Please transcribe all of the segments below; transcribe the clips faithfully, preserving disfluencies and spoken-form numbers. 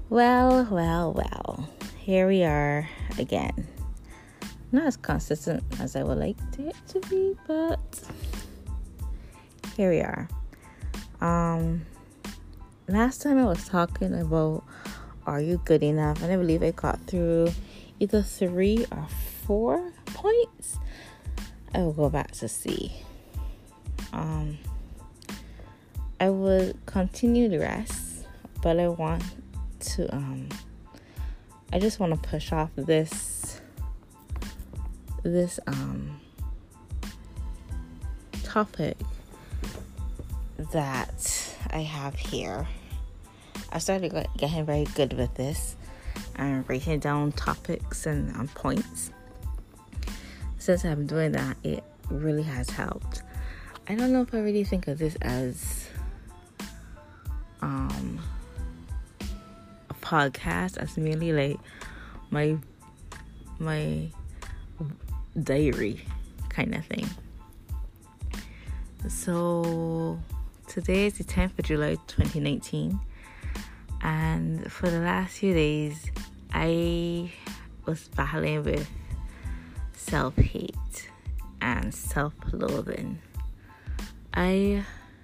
Well, well, well. Here we are again. Not as consistent as I would like it to be, but here we are. Um, last time I was talking about are you good enough, and I believe I got through either three or four points. I will go back to see. Um, I would continue the rest, but I want to um I just want to push off this this um topic that I have here. I started getting very good with this and writing down topics and um, points. Since I'm doing that, it really has helped. I don't know if I really think of this as um podcast as merely like my my diary kind of thing. So today is the tenth of July twenty nineteen, and for the last few days I was battling with self-hate and self-loathing. I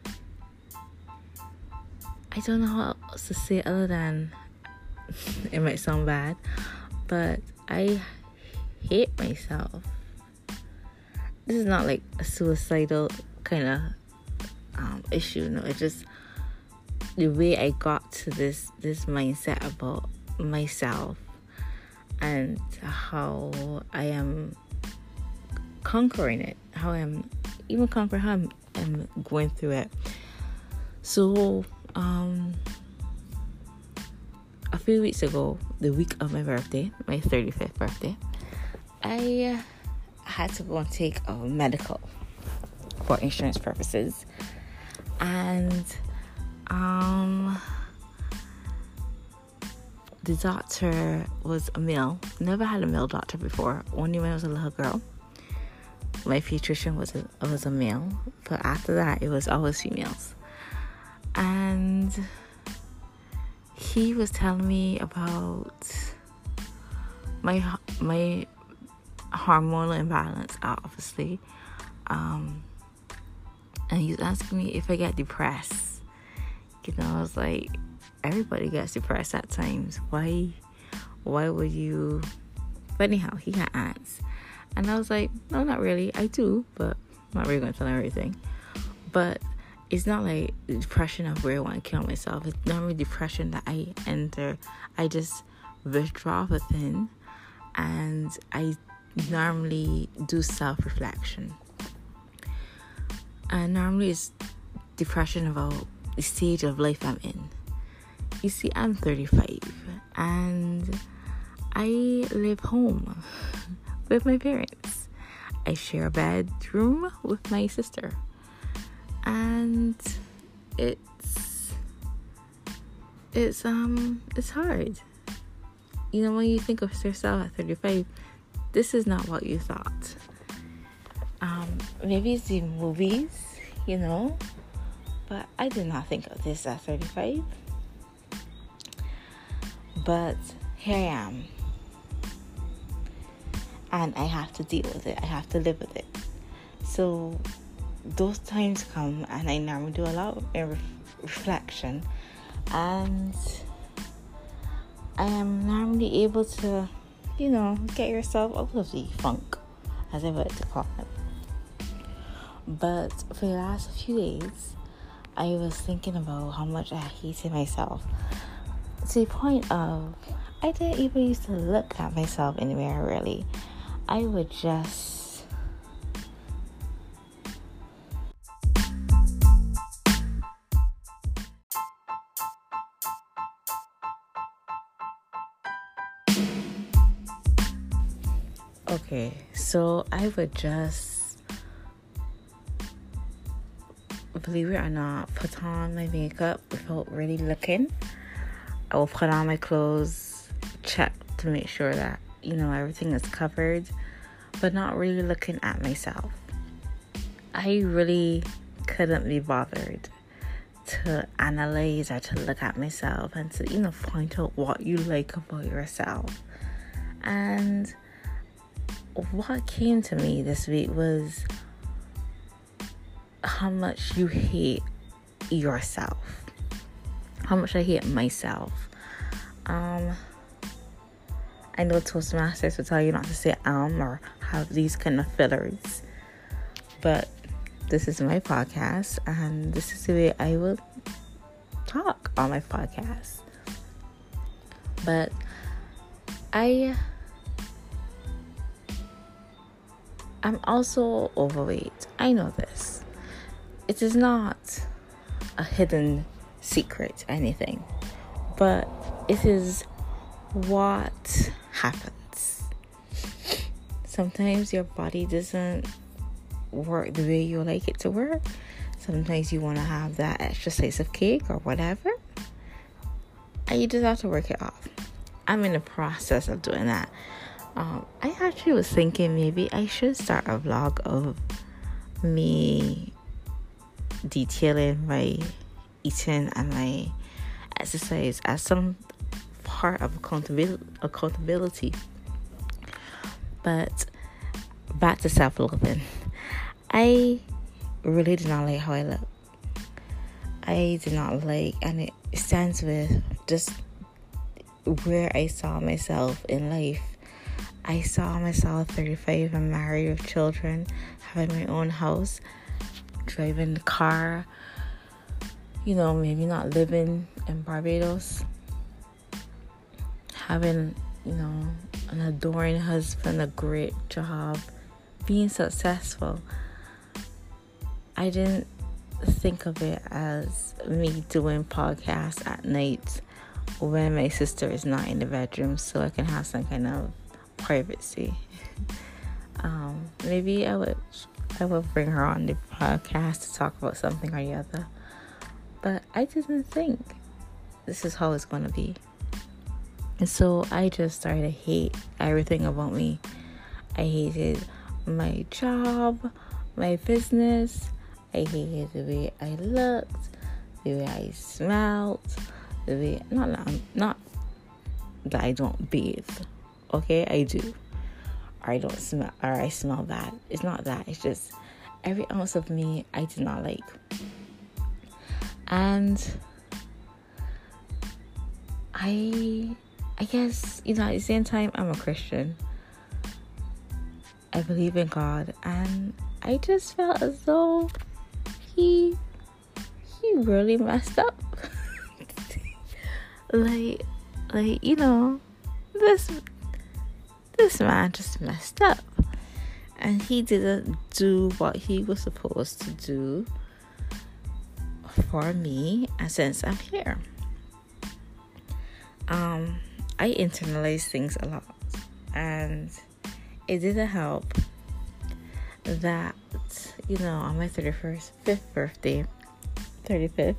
I don't know how else to say it other than it might sound bad, but I hate myself. This is not like a suicidal kind of um, issue. No, it's just the way I got to this this mindset about myself and how I am conquering it. How I'm even conquering how I'm, I'm going through it. So, um. A few weeks ago, the week of my birthday, my thirty-fifth birthday, I had to go and take a medical for insurance purposes. And um, the doctor was a male. Never had a male doctor before. Only when I was a little girl. My pediatrician was a, was a male. But after that, it was always females. And he was telling me about my my hormonal imbalance, obviously, um, and he was asking me if I get depressed. You know, I was like, everybody gets depressed at times. Why, why would you? But anyhow, he had ants, and I was like, no, not really. I do, but I'm not really going to tell him everything. But it's not like the depression of where I want to kill myself. It's not really depression that I enter. I just withdraw within, and I normally do self-reflection. And normally it's depression about the stage of life I'm in. You see, I'm thirty-five, and I live home with my parents. I share a bedroom with my sister. And it's it's um it's hard. You know, when you think of yourself at thirty-five, this is not what you thought. Um, maybe it's the movies, you know, but I did not think of this at thirty-five. But here I am, and I have to deal with it. I have to live with it. So those times come, and I normally do a lot of re- reflection, and I am normally able to, you know, get yourself out of the funk, as I would like to call it. But for the last few days, I was thinking about how much I hated myself, to the point of I didn't even used to look at myself in the mirror, really. I would just Okay, so I would just, believe it or not, put on my makeup without really looking. I will put on my clothes, check to make sure that, you know, everything is covered, but not really looking at myself. I really couldn't be bothered to analyze or to look at myself and to, you know, point out what you like about yourself. And what came to me this week was how much you hate yourself. How much I hate myself. Um, I know Toastmasters will tell you not to say um or have these kind of fillers. But this is my podcast, and this is the way I will talk on my podcast. But I I'm also overweight. I know this. It is not a hidden secret, anything. But it is what happens. Sometimes your body doesn't work the way you like it to work. Sometimes you want to have that extra slice of cake or whatever, and you just have to work it off. I'm in the process of doing that. Um, I actually was thinking maybe I should start a vlog of me detailing my eating and my exercise as some part of accountability. accountability. But back to self-loathing. I really did not like how I look. I did not like, and it stands with just where I saw myself in life. I saw myself thirty-five and married with children, having my own house, driving the car, you know, maybe not living in Barbados, having, you know, an adoring husband, a great job, being successful. I didn't think of it as me doing podcasts at night when my sister is not in the bedroom, so I can have some kind of privacy. Um, maybe I would I would bring her on the podcast to talk about something or the other. But I didn't think this is how it's going to be. And so I just started to hate everything about me. I hated my job, my business. I hated the way I looked, the way I smelled, the way, not, not, not that I don't bathe. Okay, I do. Or I don't smell, or I smell bad. It's not that. It's just every ounce of me I did not like. And I, I guess, you know, at the same time, I'm a Christian. I believe in God, and I just felt as though he, he really messed up. like, like you know, this. This man just messed up, and he didn't do what he was supposed to do for me, and since I'm here, um, I internalize things a lot, and it didn't help that, you know, on my thirty-first, fifth birthday, thirty-fifth,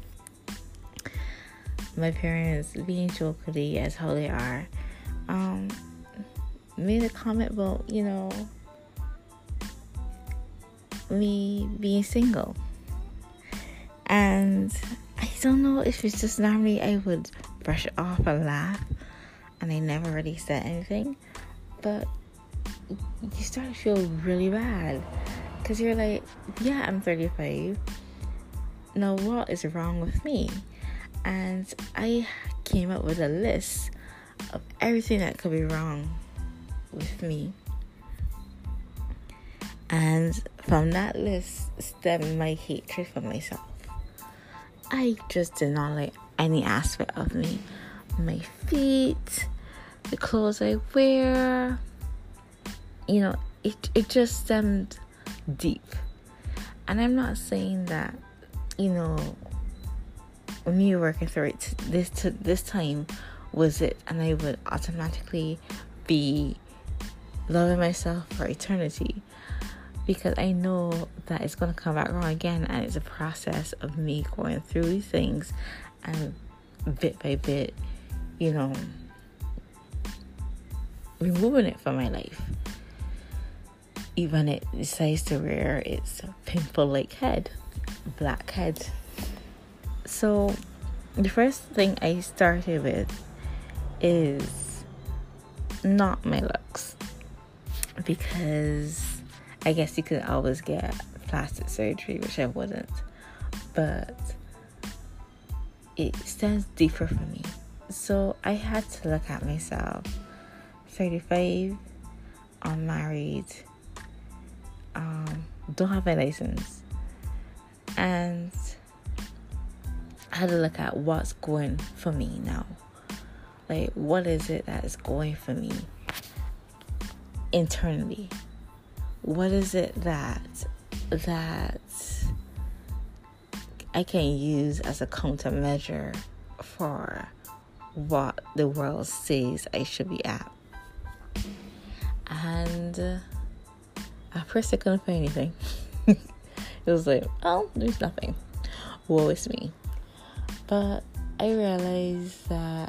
my parents, being jokingly as how they are, um, made a comment about, you know, me being single. And I don't know if it's just normally I would brush it off and laugh, and I never really said anything, but you start to feel really bad, because you're like, yeah, I'm thirty-five. Now what is wrong with me? And I came up with a list of everything that could be wrong with me, and from that list stemmed my hatred for myself. I just did not like any aspect of me. My feet, the clothes I wear, you know, it it just stemmed deep. And I'm not saying that, you know, me working through it this to this time was it, and I would automatically be loving myself for eternity, because I know that it's going to come back wrong again, and it's a process of me going through these things and bit by bit, you know, removing it from my life. Even it decides to rear its pimple like head, black head. So, the first thing I started with is not my looks, because I guess you could always get plastic surgery, which I wouldn't, but it stands deeper for me. So I had to look at myself. thirty-five, unmarried, um, don't have a license, and I had to look at what's going for me now. Like, what is it that is going for me internally? What is it that that I can use as a countermeasure for what the world says I should be at? And uh, at first I couldn't find anything. It was like, oh, there's nothing. Woe is me. But I realized that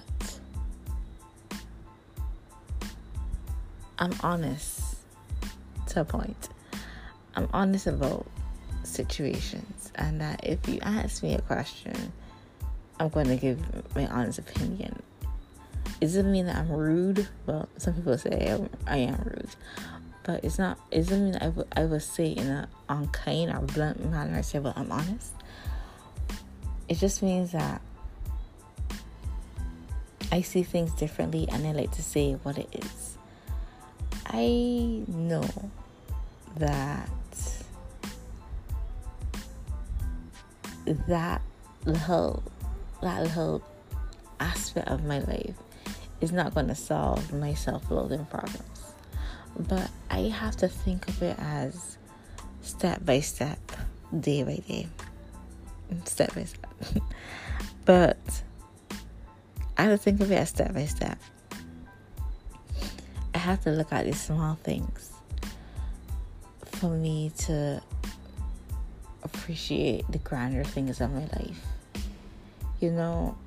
I'm honest to a point. I'm honest about situations, and that if you ask me a question, I'm going to give my honest opinion. It doesn't mean that I'm rude. Well, some people say I'm, I am rude, but it's not. It doesn't mean that I will, I will say in an unkind or blunt manner, I say, well, I'm honest. It just means that I see things differently, and I like to say what it is. I know that that little that little aspect of my life is not going to solve my self-loathing problems, but I have to think of it as step by step, day by day, step by step. But I have to think of it as step by step. I have to look at these small things for me to appreciate the grander things of my life. You know,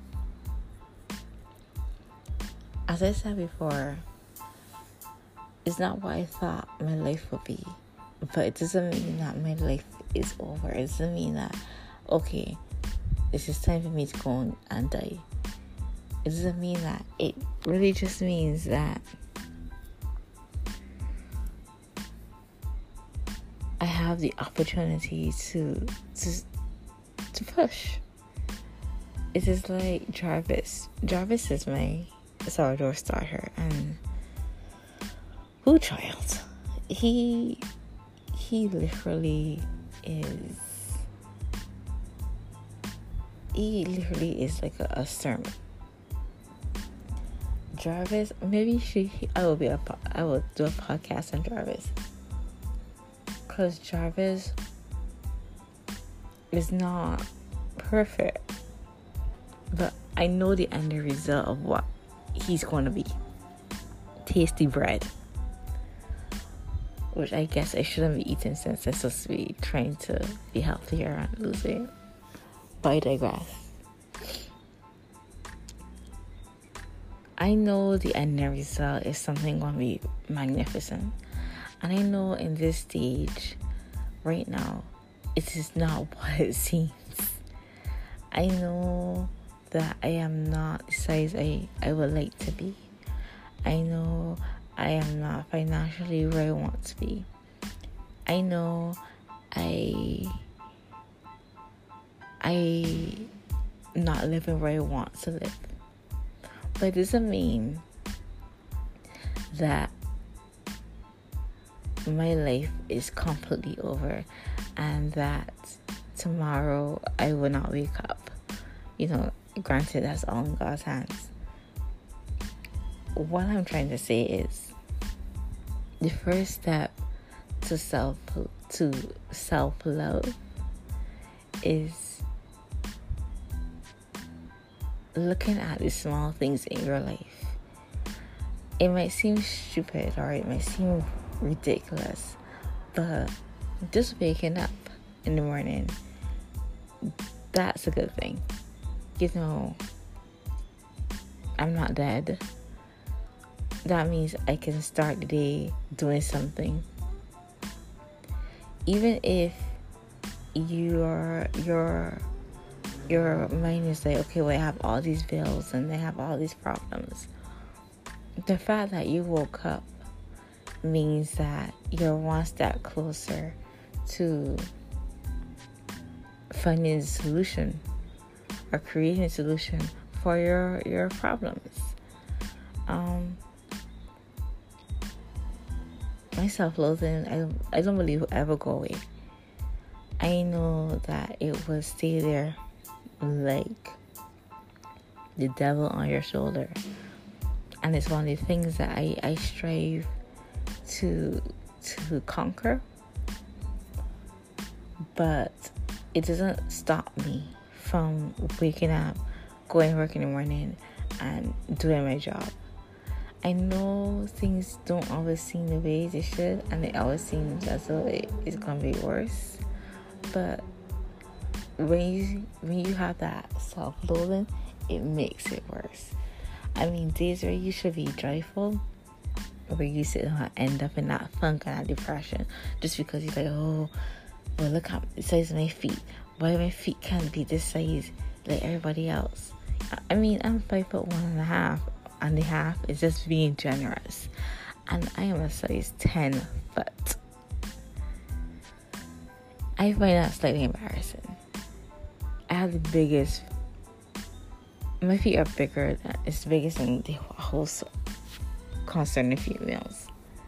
as I said before, it's not what I thought my life would be, but it doesn't mean that my life is over. It doesn't mean that, okay, this is time for me to go and die. It doesn't mean that. It really just means that I have the opportunity to to to push. It is like Jarvis. Jarvis is my sourdough starter, and who child? He he literally is. He literally is like a, a sermon. Jarvis, maybe she. I will be a. I will do a podcast on Jarvis. Because Jarvis is not perfect, but I know the end result of what he's going to be. Tasty bread, which I guess I shouldn't be eating since I'm supposed to be trying to be healthier and lose weight. But I digress. I know the end result is something going to be magnificent. And I know in this stage, right now, it is not what it seems. I know that I am not the size I, I would like to be. I know I am not financially where I want to be. I know I I not living where I want to live. But it doesn't mean that my life is completely over and that tomorrow I will not wake up. You know, granted, that's all in God's hands. What I'm trying to say is the first step to self to self-love is looking at the small things in your life. It might seem stupid or it might seem ridiculous, but just waking up in the morning, that's a good thing. You know, I'm not dead. That means I can start the day doing something. Even if your your your mind is like, okay, well, I have all these bills and they have all these problems. The fact that you woke up means that you're one step closer to finding a solution or creating a solution for your your problems. Um, my self-loathing, I I don't believe will ever go away. I know that it will stay there like the devil on your shoulder, and it's one of the things that I I strive to to conquer, but it doesn't stop me from waking up, going to work in the morning, and doing my job. I know things don't always seem the way they should, and it always seems as though it, it's gonna be worse. But when you when you have that self-loathing, it makes it worse. I mean, days where you should be joyful, where you sit and end up in that funk and that depression, just because you're like, oh, well, look how the size of my feet. Why my feet can't be this size like everybody else? I mean, I'm five foot one and a half, and a half is just being generous, and I am a size ten foot. I find that slightly embarrassing. I have the biggest. My feet are bigger. Than, it's the biggest in the whole concern of females.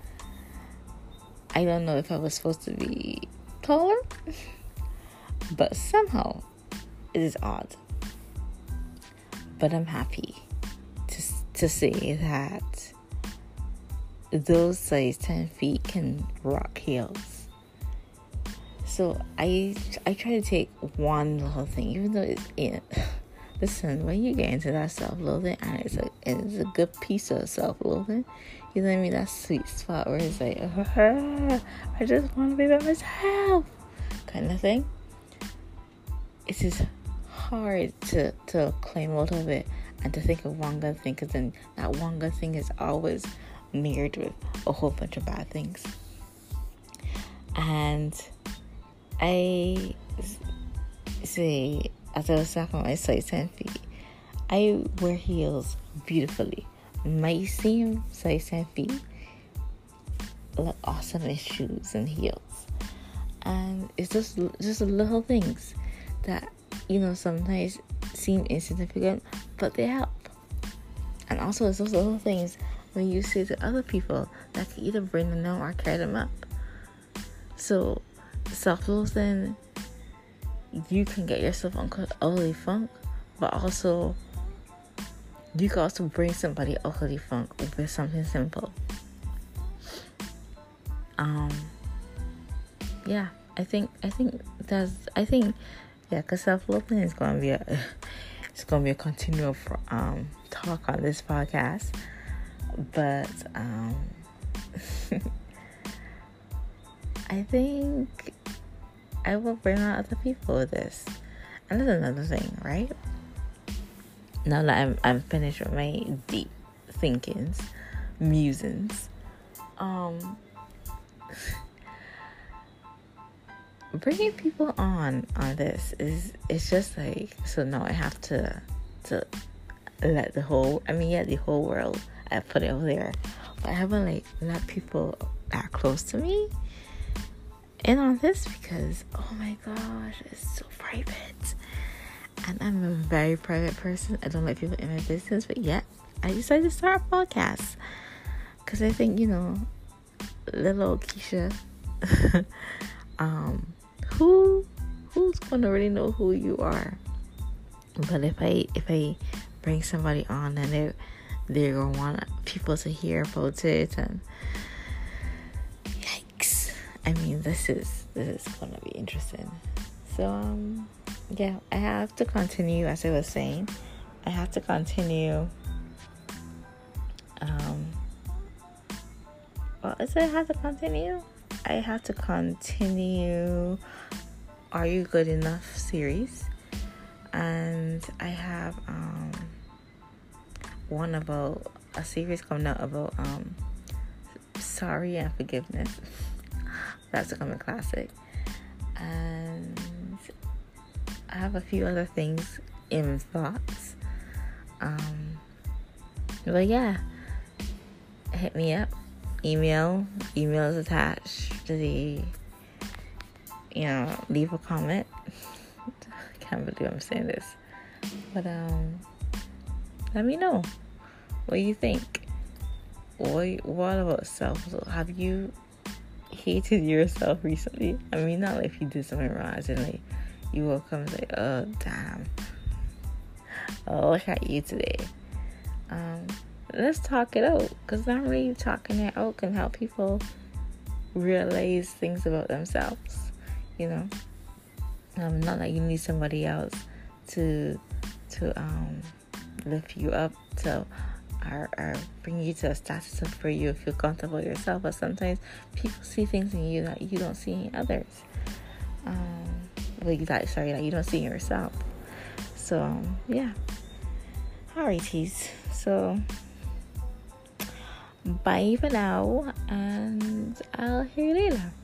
I don't know if I was supposed to be taller, but somehow it is odd. But I'm happy to to say that those size ten feet can rock heels. So I I try to take one little thing, even though it's in. Listen, when you get into that self-loathing, and it's a it's a good piece of self-loathing, you know what I mean? That sweet spot where it's like, uh, I just want to be by myself, kind of thing. It's just hard to to claim out of it and to think of one good thing, because then that one good thing is always mirrored with a whole bunch of bad things. And I say, as I was talking about my size ten feet, I wear heels beautifully. My same size ten feet look awesome in shoes and heels. And it's just just little things that, you know, sometimes seem insignificant, but they help. And also it's those little things when you say to other people that can either bring them down or carry them up. So self-loathing, you can get yourself utterly funk, but also you can also bring somebody utterly funk with something simple. Um, yeah, I think I think that's I think yeah, because self-loathing is gonna be a it's gonna be a continual um talk on this podcast, but um. I think I will bring on other people with this. And that's another thing, right? Now that I'm I'm finished with my deep thinkings, musings, um, bringing people on on this is it's just like, so now I have to to let the whole I mean yeah the whole world, I put it over there, but I haven't like let people that close to me in on this, because oh my gosh, it's so private, and I'm a very private person. I don't let people in my business, but yet I decided to start a podcast because I think, you know, little Keisha, um, who who's gonna really know who you are? But if I if I bring somebody on, and they they're gonna want people to hear about it, and I mean, this is this is gonna be interesting. So um, yeah, I have to continue, as I was saying. I have to continue. Um, well, is it I have to continue? I have to continue. Are You Good Enough series, and I have um one about a series coming out about um sorry and forgiveness. That's a common classic. And I have a few other things in thoughts. Um, but yeah, hit me up. Email. Email is attached to the, you know, leave a comment. I can't believe I'm saying this. But um, let me know what you think. What, what about self? Have you hated yourself recently? I mean, not like if you did something wrong, as in like you woke up and say, oh, damn. Oh, look at you today. Um, let's talk it out. Because not really talking it out can help people realize things about themselves. You know? Um, not that you need somebody else to to um lift you up to or, or bring you to a status of where you feel comfortable yourself. But sometimes people see things in you that you don't see in others. Um, well, you that sorry that you don't see in yourself. So um, yeah. Alrighties. So bye for now, and I'll hear you later.